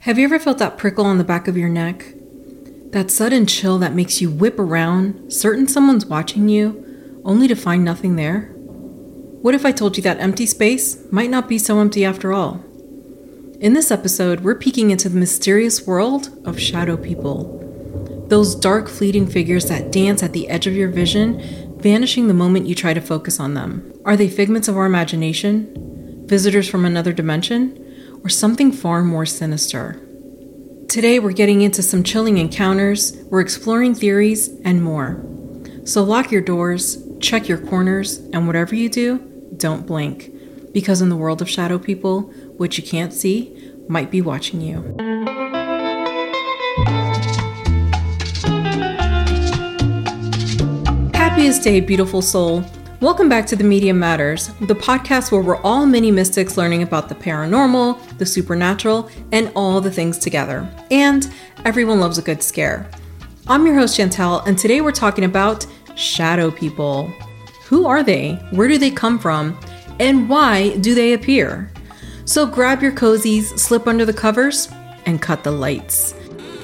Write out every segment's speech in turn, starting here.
Have you ever felt that prickle on the back of your neck? That sudden chill that makes you whip around, certain someone's watching you, only to find nothing there? What if I told you that empty space might not be so empty after all? In this episode, we're peeking into the mysterious world of shadow people. Those dark, fleeting figures that dance at the edge of your vision, vanishing the moment you try to focus on them. Are they figments of our imagination? Visitors from another dimension? Or something far more sinister? Today, we're getting into some chilling encounters, we're exploring theories, and more. So lock your doors, check your corners, and whatever you do, don't blink. Because in the world of shadow people, what you can't see might be watching you. Happiest day, beautiful soul. Welcome back to The Medium Matters, the podcast where we're all mini mystics learning about the paranormal, the supernatural, and all the things together. And everyone loves a good scare. I'm your host, Chantel, and today we're talking about shadow people. Who are they? Where do they come from? And why do they appear? So grab your cozies, slip under the covers, and cut the lights.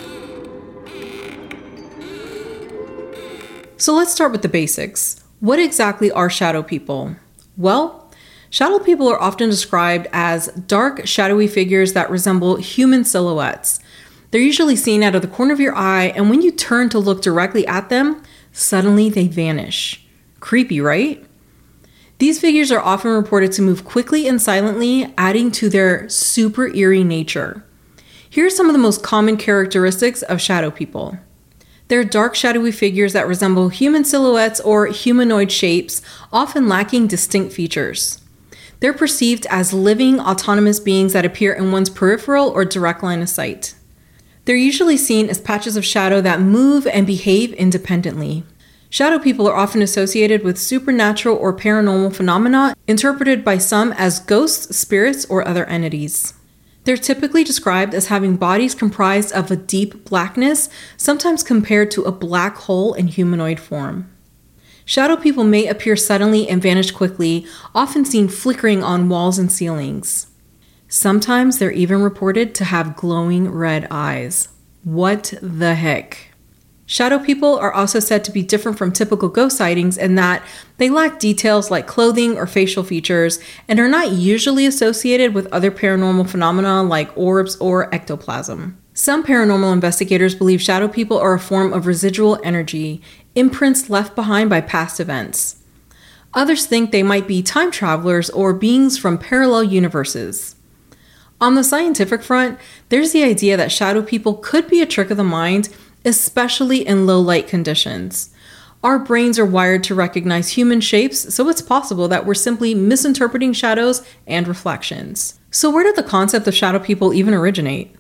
So let's start with the basics. What exactly are shadow people? Well, shadow people are often described as dark, shadowy figures that resemble human silhouettes. They're usually seen out of the corner of your eye, and when you turn to look directly at them, suddenly they vanish. Creepy, right? These figures are often reported to move quickly and silently, adding to their super eerie nature. Here are some of the most common characteristics of shadow people. They're dark, shadowy figures that resemble human silhouettes or humanoid shapes, often lacking distinct features. They're perceived as living, autonomous beings that appear in one's peripheral or direct line of sight. They're usually seen as patches of shadow that move and behave independently. Shadow people are often associated with supernatural or paranormal phenomena, interpreted by some as ghosts, spirits, or other entities. They're typically described as having bodies comprised of a deep blackness, sometimes compared to a black hole in humanoid form. Shadow people may appear suddenly and vanish quickly, often seen flickering on walls and ceilings. Sometimes they're even reported to have glowing red eyes. What the heck? Shadow people are also said to be different from typical ghost sightings in that they lack details like clothing or facial features and are not usually associated with other paranormal phenomena like orbs or ectoplasm. Some paranormal investigators believe shadow people are a form of residual energy, imprints left behind by past events. Others think they might be time travelers or beings from parallel universes. On the scientific front, there's the idea that shadow people could be a trick of the mind, especially in low light conditions. Our brains are wired to recognize human shapes, so it's possible that we're simply misinterpreting shadows and reflections. So where did the concept of shadow people even originate?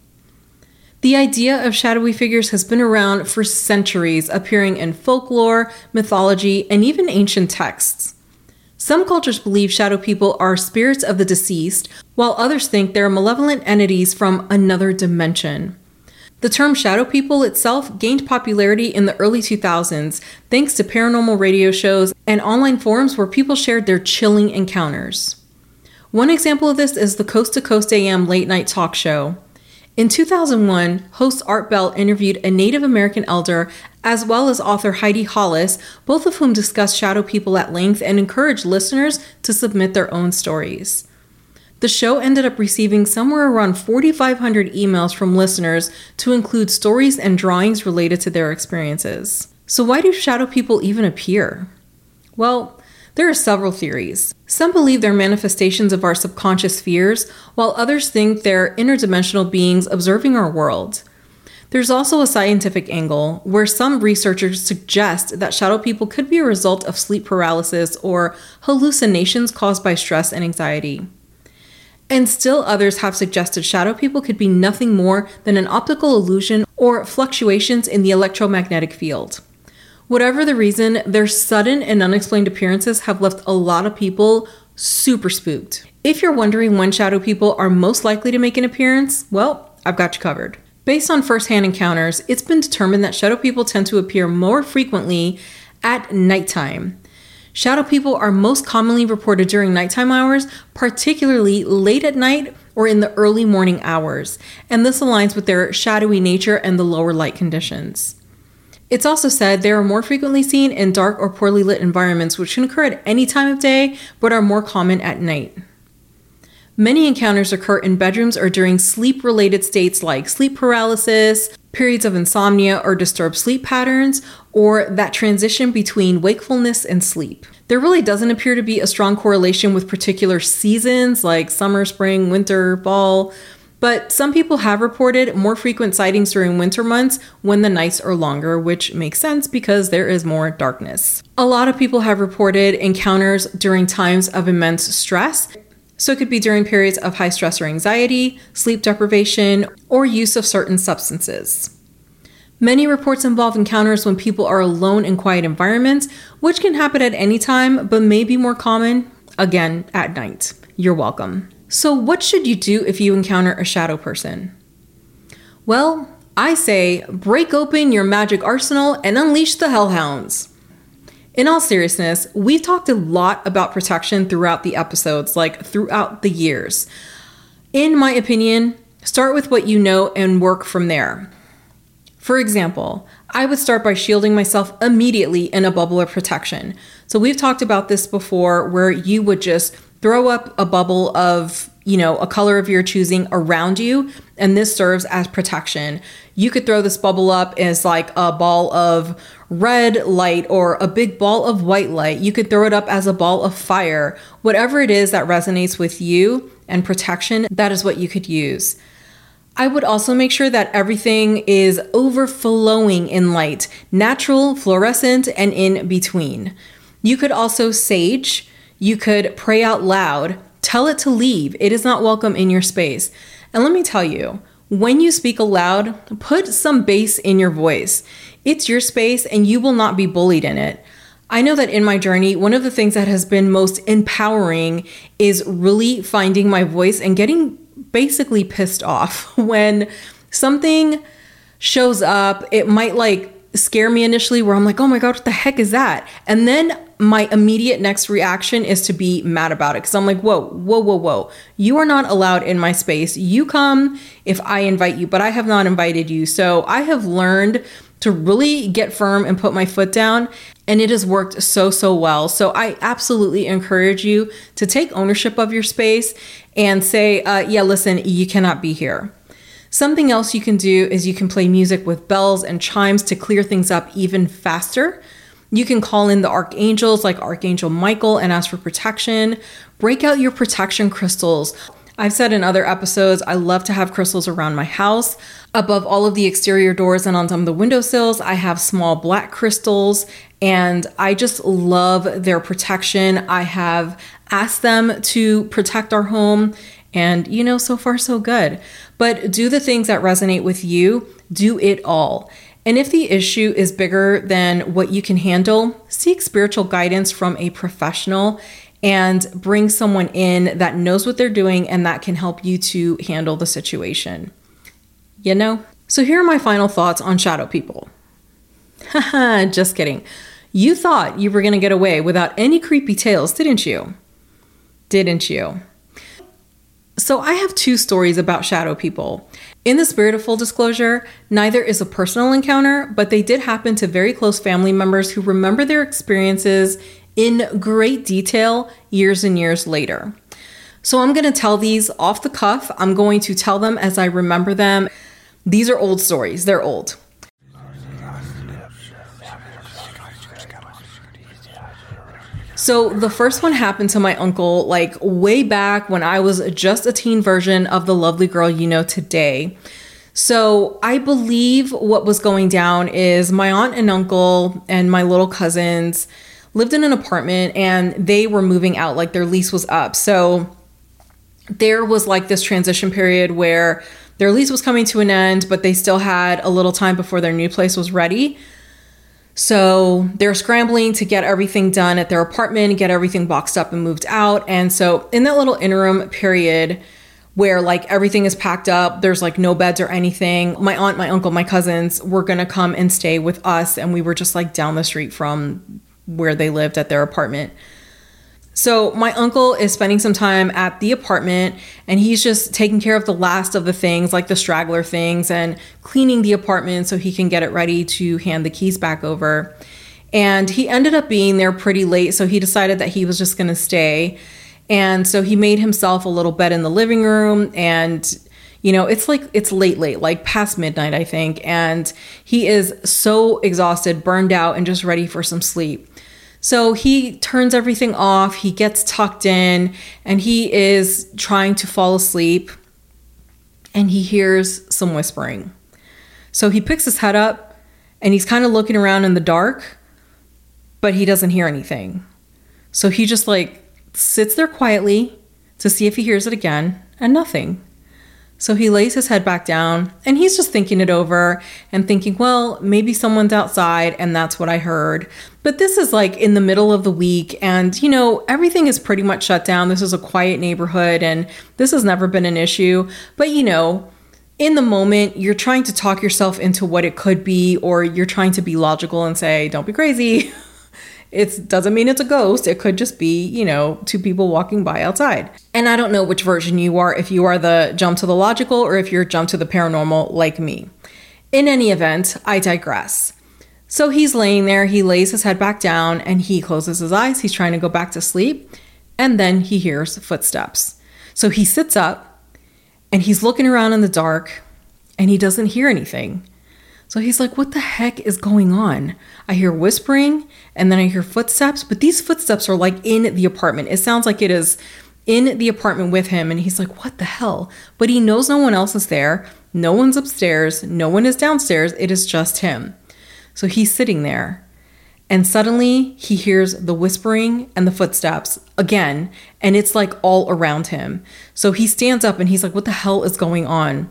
The idea of shadowy figures has been around for centuries, appearing in folklore, mythology, and even ancient texts. Some cultures believe shadow people are spirits of the deceased, while others think they're malevolent entities from another dimension. The term shadow people itself gained popularity in the early 2000s thanks to paranormal radio shows and online forums where people shared their chilling encounters. One example of this is the Coast to Coast AM late night talk show. In 2001, host Art Bell interviewed a Native American elder as well as author Heidi Hollis, both of whom discussed shadow people at length and encouraged listeners to submit their own stories. The show ended up receiving somewhere around 4,500 emails from listeners to include stories and drawings related to their experiences. So why do shadow people even appear? Well, there are several theories. Some believe they're manifestations of our subconscious fears, while others think they're interdimensional beings observing our world. There's also a scientific angle, where some researchers suggest that shadow people could be a result of sleep paralysis or hallucinations caused by stress and anxiety. And still others have suggested shadow people could be nothing more than an optical illusion or fluctuations in the electromagnetic field. Whatever the reason, their sudden and unexplained appearances have left a lot of people super spooked. If you're wondering when shadow people are most likely to make an appearance, well, I've got you covered. Based on first-hand encounters, it's been determined that shadow people tend to appear more frequently at nighttime. Shadow people are most commonly reported during nighttime hours, particularly late at night or in the early morning hours, and this aligns with their shadowy nature and the lower light conditions. It's also said they are more frequently seen in dark or poorly lit environments, which can occur at any time of day, but are more common at night. Many encounters occur in bedrooms or during sleep-related states like sleep paralysis, periods of insomnia or disturbed sleep patterns, or that transition between wakefulness and sleep. There really doesn't appear to be a strong correlation with particular seasons like summer, spring, winter, fall, but some people have reported more frequent sightings during winter months when the nights are longer, which makes sense because there is more darkness. A lot of people have reported encounters during times of immense stress. So it could be during periods of high stress or anxiety, sleep deprivation, or use of certain substances. Many reports involve encounters when people are alone in quiet environments, which can happen at any time, but may be more common, again, at night. You're welcome. So what should you do if you encounter a shadow person? Well, I say break open your magic arsenal and unleash the hellhounds. In all seriousness, we've talked a lot about protection throughout the episodes, like throughout the years. In my opinion, start with what you know and work from there. For example, I would start by shielding myself immediately in a bubble of protection. So we've talked about this before, where you would just throw up a bubble of, a color of your choosing around you, and this serves as protection. You could throw this bubble up as like a ball of red light or a big ball of white light. You could throw it up as a ball of fire. Whatever it is that resonates with you and protection, that is what you could use. I would also make sure that everything is overflowing in light, natural, fluorescent, and in between. You could also sage. You could pray out loud. Tell it to leave. It is not welcome in your space. And let me tell you, when you speak aloud, put some bass in your voice. It's your space and you will not be bullied in it. I know that in my journey, one of the things that has been most empowering is really finding my voice and getting basically pissed off when something shows up. It might scare me initially, where I'm like, oh my God, what the heck is that? And then my immediate next reaction is to be mad about it. Cause I'm like, whoa. You are not allowed in my space. You come if I invite you, but I have not invited you. So I have learned to really get firm and put my foot down. And it has worked so well. So I absolutely encourage you to take ownership of your space and say, yeah, listen, you cannot be here. Something else you can do is you can play music with bells and chimes to clear things up even faster. You can call in the archangels like Archangel Michael and ask for protection. Break out your protection crystals. I've said in other episodes, I love to have crystals around my house. Above all of the exterior doors and on some of the windowsills, I have small black crystals, and I just love their protection. I have asked them to protect our home, and so far so good. But do the things that resonate with you. Do it all. And if the issue is bigger than what you can handle, seek spiritual guidance from a professional and bring someone in that knows what they're doing and that can help you to handle the situation. So here are my final thoughts on shadow people. Haha, just kidding. You thought you were going to get away without any creepy tales, didn't you? So I have two stories about shadow people. In the spirit of full disclosure, neither is a personal encounter, but they did happen to very close family members who remember their experiences in great detail years and years later. So I'm going to tell these off the cuff. I'm going to tell them as I remember them. These are old stories. They're old. So the first one happened to my uncle way back when I was just a teen version of the lovely girl you know today. So I believe what was going down is my aunt and uncle and my little cousins lived in an apartment and they were moving out, their lease was up. So there was this transition period where their lease was coming to an end, but they still had a little time before their new place was ready. So they're scrambling to get everything done at their apartment, get everything boxed up and moved out. And so in that little interim period where everything is packed up, there's no beds or anything, my aunt, my uncle, my cousins were going to come and stay with us. And we were just down the street from where they lived at their apartment. So my uncle is spending some time at the apartment, and he's just taking care of the last of the things, like the straggler things, and cleaning the apartment so he can get it ready to hand the keys back over. And he ended up being there pretty late, so he decided that he was just going to stay. And so he made himself a little bed in the living room, and it's late, like past midnight, I think. And he is so exhausted, burned out, and just ready for some sleep. So he turns everything off, he gets tucked in, and he is trying to fall asleep, and he hears some whispering. So he picks his head up, and he's kind of looking around in the dark, but he doesn't hear anything. So he just sits there quietly to see if he hears it again, and nothing. So he lays his head back down, and he's just thinking it over and thinking, well, maybe someone's outside and that's what I heard. But this is in the middle of the week, and everything is pretty much shut down. This is a quiet neighborhood, and this has never been an issue. But in the moment, you're trying to talk yourself into what it could be, or you're trying to be logical and say, don't be crazy. It doesn't mean it's a ghost. It could just be, two people walking by outside. And I don't know which version you are, if you are the jump to the logical or if you're jump to the paranormal like me. In any event, I digress. So he's laying there, he lays his head back down, and he closes his eyes. He's trying to go back to sleep. And then he hears footsteps. So he sits up and he's looking around in the dark, and he doesn't hear anything. So he's like, what the heck is going on? I hear whispering, and then I hear footsteps, but these footsteps are in the apartment. It sounds like it is in the apartment with him, and he's like, what the hell? But he knows no one else is there. No one's upstairs. No one is downstairs. It is just him. So he's sitting there, and suddenly he hears the whispering and the footsteps again, and it's all around him. So he stands up, and he's like, what the hell is going on?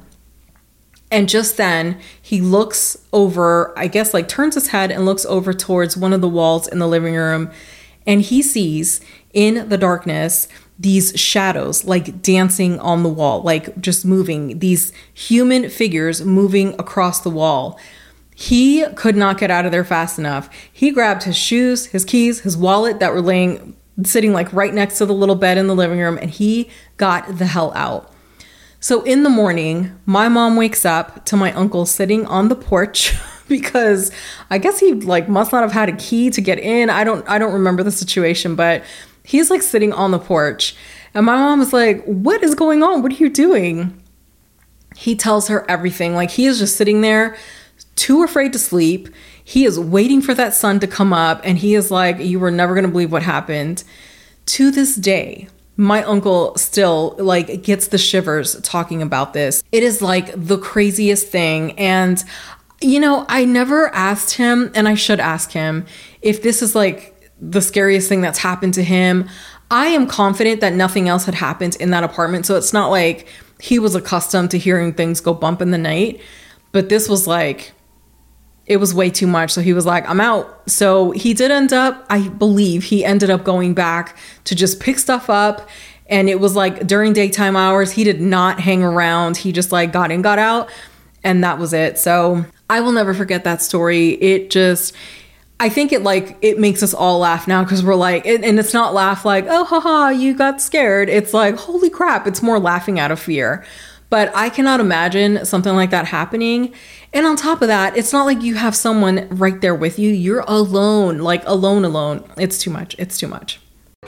And just then he looks over, I guess turns his head and looks over towards one of the walls in the living room. And he sees in the darkness these shadows dancing on the wall, just moving, these human figures moving across the wall. He could not get out of there fast enough. He grabbed his shoes, his keys, his wallet that were sitting right next to the little bed in the living room, and he got the hell out. So in the morning, my mom wakes up to my uncle sitting on the porch because I guess he must not have had a key to get in. I don't remember the situation, but he's sitting on the porch, and my mom is like, what is going on? What are you doing? He tells her everything. He is just sitting there, too afraid to sleep. He is waiting for that sun to come up, and he is like, you were never going to believe what happened. To this day, my uncle still gets the shivers talking about this. It is the craziest thing. And, I never asked him, and I should ask him, if this is the scariest thing that's happened to him. I am confident that nothing else had happened in that apartment. So it's not he was accustomed to hearing things go bump in the night. But this was it was way too much. So he was like, I'm out. So he did end up, I believe he ended up going back to just pick stuff up. And it was during daytime hours, he did not hang around. He just got in, got out, and that was it. So I will never forget that story. I think it makes us all laugh now because we're and it's not laugh oh, haha, you got scared. It's holy crap. It's more laughing out of fear. But I cannot imagine something like that happening. And on top of that, it's not you have someone right there with you. You're alone, alone. It's too much. It's too much.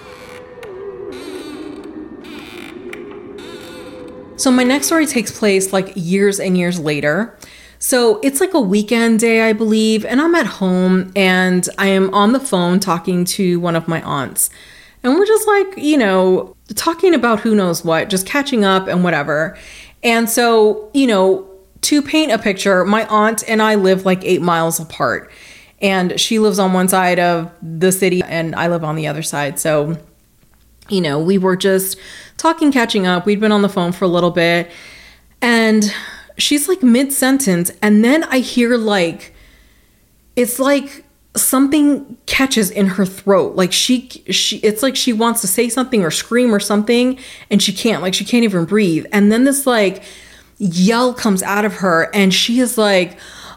So my next story takes place years and years later. So it's a weekend day, I believe, and I'm at home and I am on the phone talking to one of my aunts. And we're just talking about who knows what, just catching up and whatever. And so, to paint a picture, my aunt and I live 8 miles apart. And she lives on one side of the city and I live on the other side. So, we were just talking, catching up. We'd been on the phone for a little bit. And she's mid-sentence. And then I hear it's something catches in her throat. It's she wants to say something or scream or something, and she can't. She can't even breathe. And then this yell comes out of her, and she is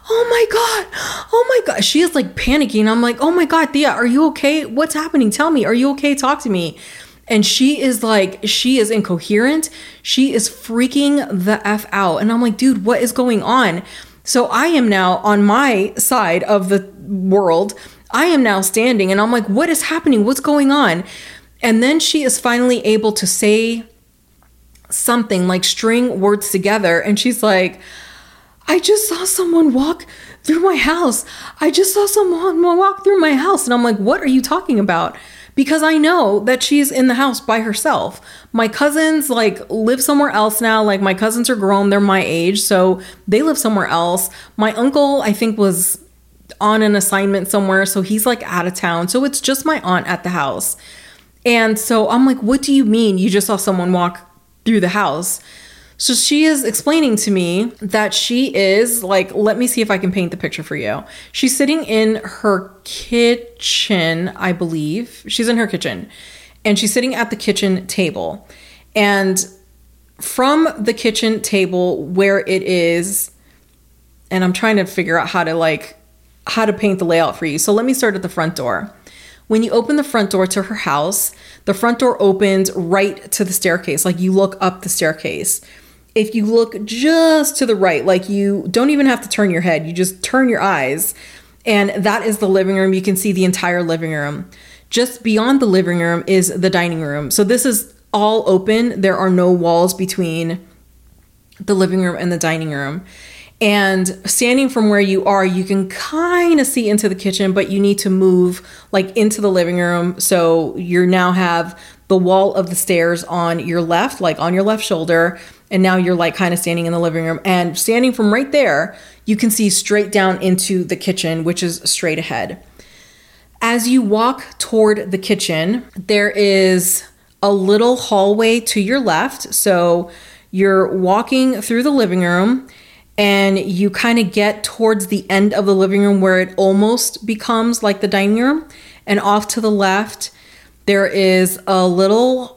oh my God, oh my God. She is like panicking. I'm like, oh my God, Thea, are you okay? What's happening? Tell me, are you okay? Talk to me. And she is incoherent. She is freaking the F out. And I'm like, dude, what is going on? So I am now on my side of the world. I am now standing and I'm like, what is happening? What's going on? And then she is finally able to say something, like string words together. And she's like, I just saw someone walk through my house. I just saw someone walk through my house. And I'm like, what are you talking about? Because I know that she's in the house by herself. My cousins like live somewhere else now. Like my cousins are grown. They're my age. So they live somewhere else. My uncle, I think, was on an assignment somewhere. So he's like out of town. So it's just my aunt at the house. And so I'm like, what do you mean you just saw someone walk through the house? So she is explaining to me that she is like, let me see if I can paint the picture for you. She's sitting in her kitchen, I believe. She's in her kitchen and she's sitting at the kitchen table. And from the kitchen table where it is, and I'm trying to figure out how to paint the layout for you. So let me start at the front door. When you open the front door to her house, the front door opens right to the staircase. Like you look up the staircase. If you look just to the right, like you don't even have to turn your head, you just turn your eyes, and that is the living room. You can see the entire living room. Just beyond the living room is the dining room. So this is all open. There are no walls between the living room and the dining room. And standing from where you are, you can kind of see into the kitchen, but you need to move like into the living room. So you now have the wall of the stairs on your left, like on your left shoulder. And now you're like kind of standing in the living room, and standing from right there, you can see straight down into the kitchen, which is straight ahead. As you walk toward the kitchen, there is a little hallway to your left. So you're walking through the living room and you kind of get towards the end of the living room where it almost becomes like the dining room. And off to the left, there is a little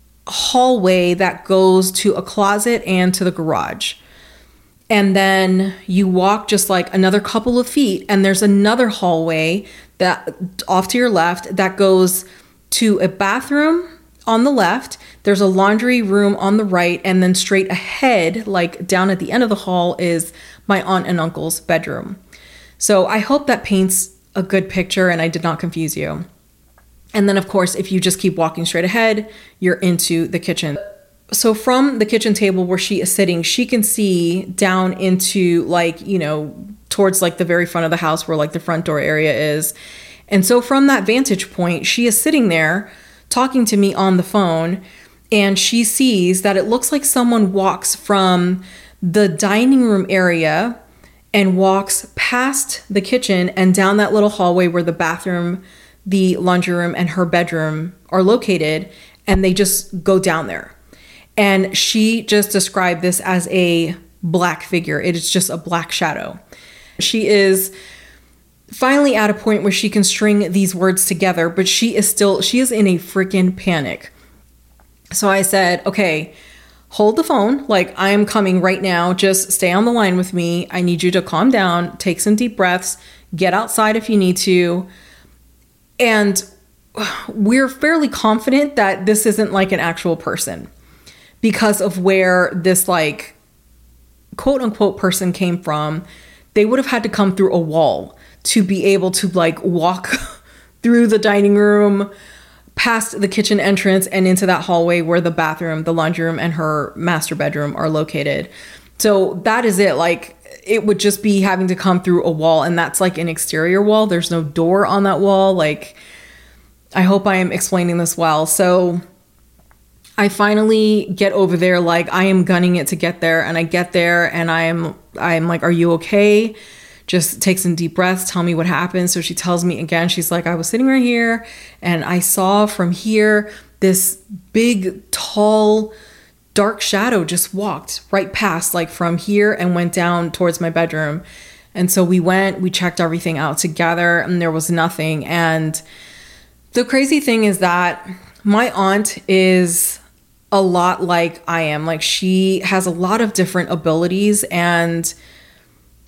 hallway that goes to a closet and to the garage. And then you walk just like another couple of feet and there's another hallway that off to your left that goes to a bathroom on the left. There's a laundry room on the right, and then straight ahead, like down at the end of the hall, is my aunt and uncle's bedroom. So I hope that paints a good picture and I did not confuse you. And then, of course, if you just keep walking straight ahead, you're into the kitchen. So from the kitchen table where she is sitting, she can see down into like, towards like the very front of the house where like the front door area is. And so from that vantage point, she is sitting there talking to me on the phone, and she sees that it looks like someone walks from the dining room area and walks past the kitchen and down that little hallway where the bathroom, the laundry room, and her bedroom are located, and they just go down there. And she just described this as a black figure. It is just a black shadow. She is finally at a point where she can string these words together, but she is in a freaking panic. So I said, okay, hold the phone. Like, I am coming right now. Just stay on the line with me. I need you to calm down, take some deep breaths, get outside if you need to. And we're fairly confident that this isn't like an actual person because of where this like quote unquote person came from. They would have had to come through a wall to be able to like walk through the dining room, past the kitchen entrance, and into that hallway where the bathroom, the laundry room, and her master bedroom are located. So that is it. Like, it would just be having to come through a wall, and that's like an exterior wall. There's no door on that wall. Like, I hope I am explaining this well. So I finally get over there. Like, I am gunning it to get there, and I get there and I'm like, are you okay? Just take some deep breaths. Tell me what happened. So she tells me again, she's like, I was sitting right here and I saw from here this big, tall, dark shadow just walked right past, like from here, and went down towards my bedroom. And so we checked everything out together, and there was nothing. And the crazy thing is that my aunt is a lot like I am. Like, she has a lot of different abilities, and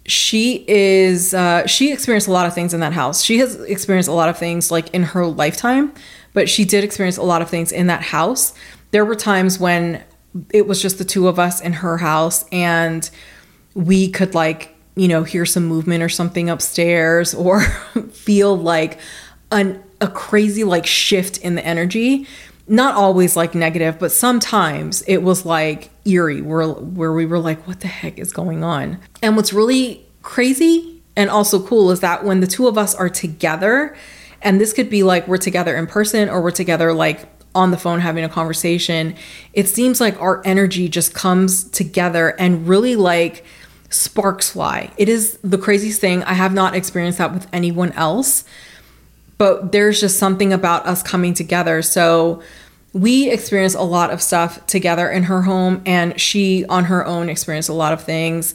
she experienced a lot of things in that house. She has experienced a lot of things like in her lifetime, but she did experience a lot of things in that house. There were times when it was just the two of us in her house and we could like, hear some movement or something upstairs or feel like a crazy like shift in the energy. Not always like negative, but sometimes it was like eerie where we were like, what the heck is going on? And what's really crazy and also cool is that when the two of us are together, and this could be like we're together in person or we're together like on the phone having a conversation, it seems like our energy just comes together and really like sparks fly. It is the craziest thing. I have not experienced that with anyone else, but there's just something about us coming together. So we experienced a lot of stuff together in her home, and she on her own experienced a lot of things.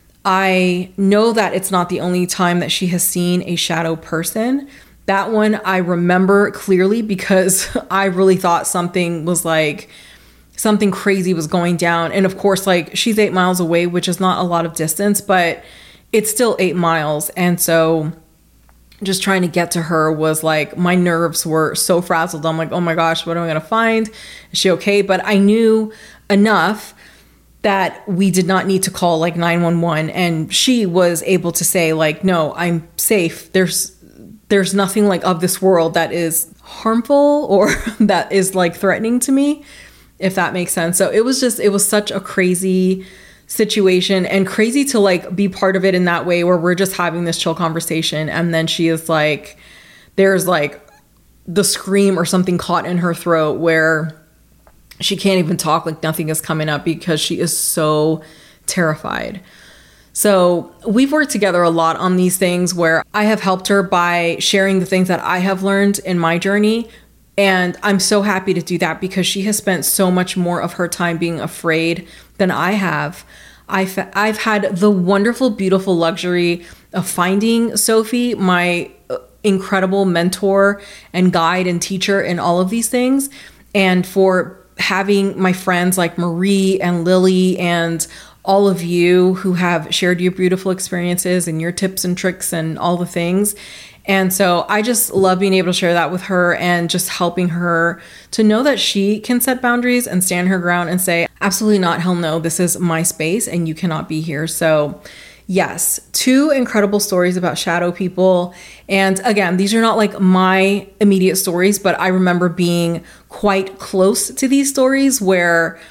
I know that it's not the only time that she has seen a shadow person. That one I remember clearly because I really thought something crazy was going down. And of course, like she's 8 miles away, which is not a lot of distance, but it's still 8 miles. And so just trying to get to her was like, my nerves were so frazzled. I'm like, oh my gosh, what am I going to find? Is she okay? But I knew enough that we did not need to call like 911. And she was able to say like, no, I'm safe. There's nothing like of this world that is harmful or that is like threatening to me, if that makes sense. So it was such a crazy situation and crazy to like be part of it in that way where we're just having this chill conversation. And then she is like, there's like the scream or something caught in her throat where she can't even talk, like nothing is coming up because she is so terrified. So we've worked together a lot on these things where I have helped her by sharing the things that I have learned in my journey. And I'm so happy to do that because she has spent so much more of her time being afraid than I have. I've had the wonderful, beautiful luxury of finding Sophie, my incredible mentor and guide and teacher in all of these things. And for having my friends like Marie and Lily and all of you who have shared your beautiful experiences and your tips and tricks and all the things. And so I just love being able to share that with her and just helping her to know that she can set boundaries and stand her ground and say, absolutely not, hell no, this is my space and you cannot be here. So yes, 2 incredible stories about shadow people. And again, these are not like my immediate stories, but I remember being quite close to these stories where,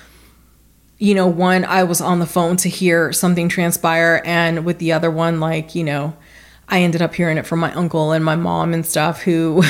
one, I was on the phone to hear something transpire, and with the other one, like, I ended up hearing it from my uncle and my mom and stuff who,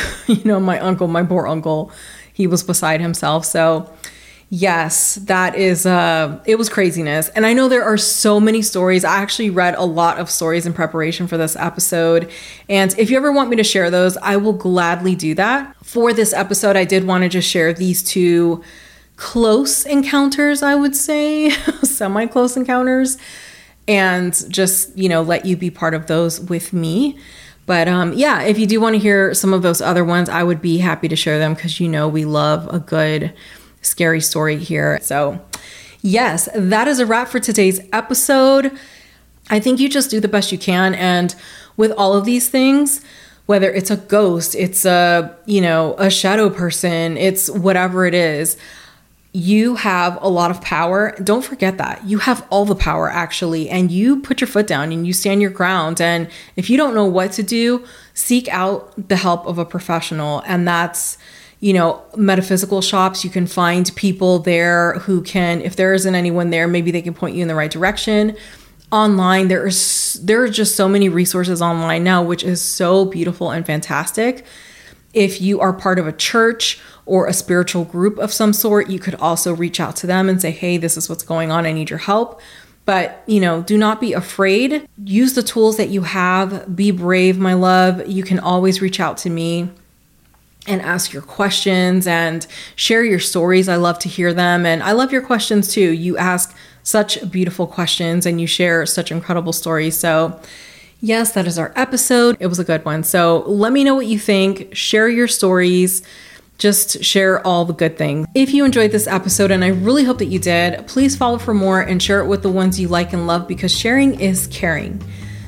my poor uncle, he was beside himself. So yes, that is, it was craziness. And I know there are so many stories. I actually read a lot of stories in preparation for this episode. And if you ever want me to share those, I will gladly do that. For this episode, I did want to just share these 2 close encounters, I would say, semi-close encounters, and just, let you be part of those with me. But yeah, if you do want to hear some of those other ones, I would be happy to share them because we love a good scary story here. So yes, that is a wrap for today's episode. I think you just do the best you can. And with all of these things, whether it's a ghost, it's a shadow person, it's whatever it is, you have a lot of power. Don't forget that. You have all the power actually, and you put your foot down and you stand your ground. And if you don't know what to do, seek out the help of a professional. And that's, metaphysical shops. You can find people there who can, if there isn't anyone there, maybe they can point you in the right direction. Online, there are just so many resources online now, which is so beautiful and fantastic. If you are part of a church or a spiritual group of some sort, you could also reach out to them and say, hey, this is what's going on. I need your help. But, do not be afraid. Use the tools that you have. Be brave, my love. You can always reach out to me and ask your questions and share your stories. I love to hear them. And I love your questions too. You ask such beautiful questions and you share such incredible stories. So yes, that is our episode. It was a good one. So let me know what you think. Share your stories. Just share all the good things. If you enjoyed this episode, and I really hope that you did, please follow for more and share it with the ones you like and love because sharing is caring.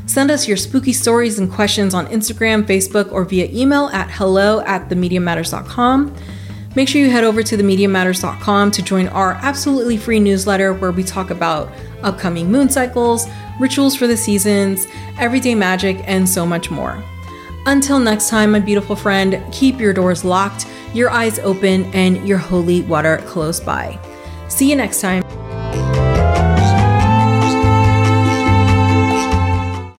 Send us your spooky stories and questions on Instagram, Facebook, or via email at hello@themediummatters.com. Make sure you head over to themediummatters.com to join our absolutely free newsletter where we talk about upcoming moon cycles, rituals for the seasons, everyday magic, and so much more. Until next time, my beautiful friend, keep your doors locked, your eyes open, and your holy water close by. See you next time.